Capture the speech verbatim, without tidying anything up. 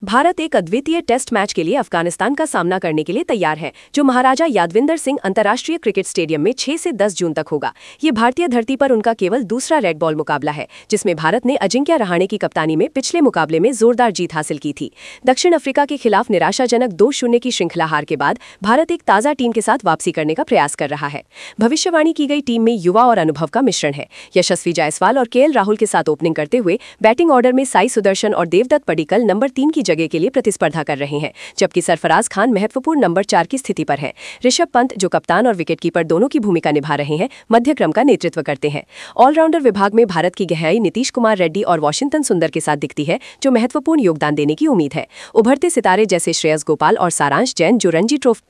भारत एक अद्वितीय test match के लिए अफगानिस्तान का सामना करने के लिए तैयार है, जो महाराजा यादविंदर सिंह अंतर्राष्ट्रीय क्रिकेट स्टेडियम में छह से दस जून तक होगा। ये भारतीय धरती पर उनका केवल दूसरा रेड बॉल मुकाबला है, जिसमें भारत ने अजिंक्य रहाणे की कप्तानी में पिछले मुकाबले में जोरदार जीत हासिल की थी। दक्षिण अफ्रीका के खिलाफ निराशाजनक दो शून्य की श्रृंखला हार के बाद भारत एक ताज़ा टीम के साथ वापसी करने का प्रयास कर रहा है। भविष्यवाणी की गई टीम में युवा और अनुभव का मिश्रण है। यशस्वी जायसवाल और के एल राहुल के साथ ओपनिंग करते हुए बैटिंग ऑर्डर में साई सुदर्शन और देवदत्त पडिक्कल नंबर तीन की जगह के लिए प्रतिस्पर्धा कर रहे हैं, जबकि सरफराज खान महत्वपूर्ण नंबर चार की स्थिति पर है। ऋषभ पंत, जो कप्तान और विकेटकीपर दोनों की भूमिका निभा रहे हैं, मध्य क्रम का नेतृत्व करते हैं। ऑलराउंडर विभाग में भारत की गहराई नीतीश कुमार रेड्डी और वॉशिंगटन सुंदर के साथ दिखती है, जो महत्वपूर्ण योगदान देने की उम्मीद है। उभरते सितारे जैसे श्रेयस गोपाल और सारांश जैन, जो रणजी ट्रॉफी